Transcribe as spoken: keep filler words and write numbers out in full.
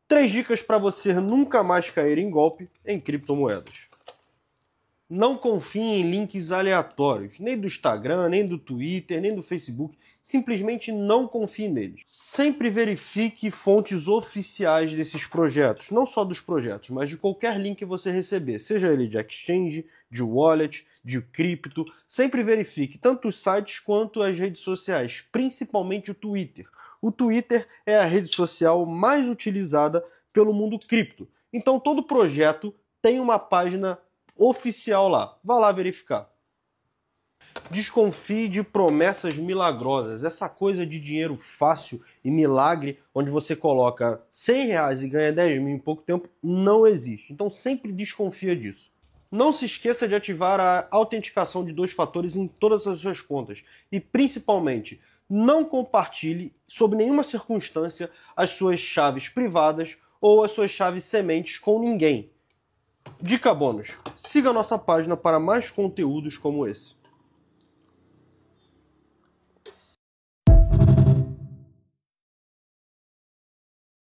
Três dicas para você nunca mais cair em golpe em criptomoedas. Não confie em links aleatórios, nem do Instagram, nem do Twitter, nem do Facebook. Simplesmente não confie neles. Sempre verifique fontes oficiais desses projetos, não só dos projetos, mas de qualquer link que você receber, seja ele de exchange, de wallet, de cripto. Sempre verifique tanto os sites quanto as redes sociais, principalmente o Twitter. O Twitter é a rede social mais utilizada pelo mundo cripto. Então todo projeto tem uma página oficial lá. Vá lá verificar. Desconfie de promessas milagrosas. Essa coisa de dinheiro fácil e milagre, onde você coloca cem reais e ganha dez mil em pouco tempo, não existe. Então sempre desconfia disso. Não se esqueça de ativar a autenticação de dois fatores em todas as suas contas. E principalmente, não compartilhe, sob nenhuma circunstância, as suas chaves privadas ou as suas chaves sementes com ninguém. Dica bônus: siga a nossa página para mais conteúdos como esse.